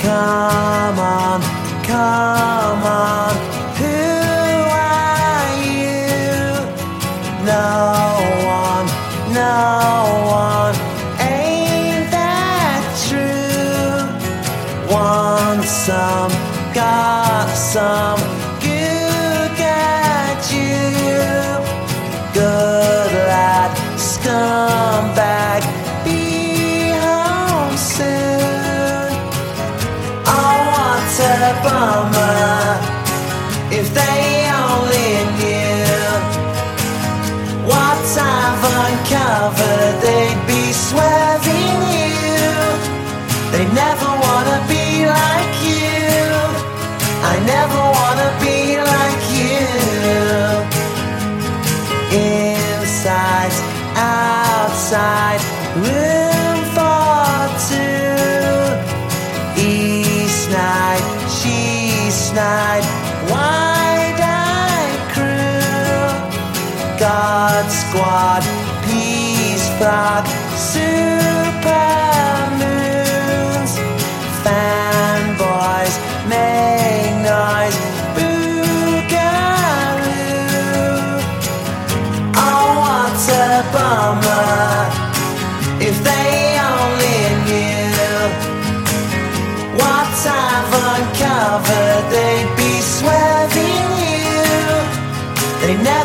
Come on, come on, who are you? No one, ain't that true? Want some, got some, you got you. Good lad, scumbag, be home soon. Oh, what a bummer, if they only knew what I've uncovered, they'd be swerving you. They never wanna be like you, I never wanna be like you. Inside, outside, room for two. East night, she's night, wide-eyed crew. God squad, peace flock, super moons. Fanboys, make noise, bummer, if they only knew what I've uncovered, they'd be swerving you. They never